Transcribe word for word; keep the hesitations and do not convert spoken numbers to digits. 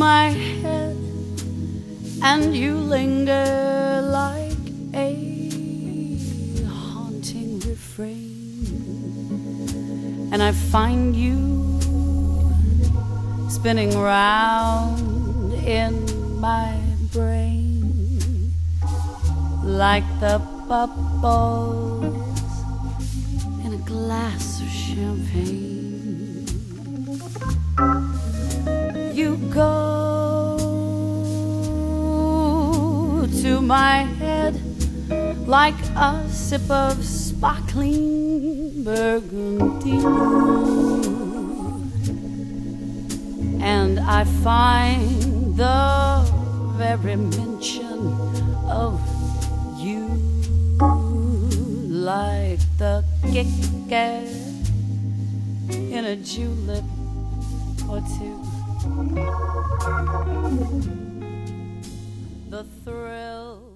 my head, and you linger like a haunting refrain, and I find you spinning round in my brain like the bubbles in a glass of champagne. You go to my head like a sip of sparkling burgundy, and I find the very mention of you like the kick in a julep or two. The thrill